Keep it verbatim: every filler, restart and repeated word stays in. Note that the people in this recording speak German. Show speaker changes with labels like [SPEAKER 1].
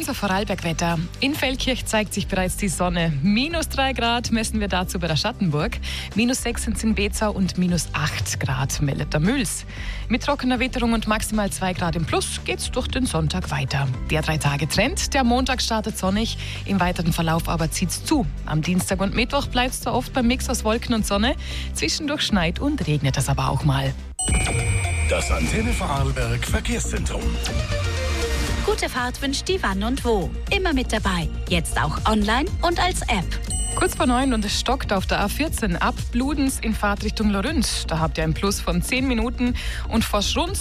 [SPEAKER 1] unser Vorarlbergwetter. In Feldkirch zeigt sich bereits die Sonne. Minus drei Grad messen wir dazu bei der Schattenburg. Minus sechs sind es in Bezau und minus acht Grad meldet der Müls. Mit trockener Witterung und maximal zwei Grad im Plus geht's durch den Sonntag weiter. Der drei Tage Trend. Der Montag startet sonnig, im weiteren Verlauf aber zieht's zu. Am Dienstag und Mittwoch bleibt's zwar oft beim Mix aus Wolken und Sonne. Zwischendurch schneit und regnet es aber auch mal.
[SPEAKER 2] Das Antenne Vorarlberg Verkehrszentrum.
[SPEAKER 3] Gute Fahrt wünscht die Wann und Wo. Immer mit dabei. Jetzt auch online und als App.
[SPEAKER 1] Kurz vor neun und es stockt auf der A vierzehn ab Bludenz in Fahrtrichtung Lorinz. Da habt ihr ein Plus von zehn Minuten und vor Schrunz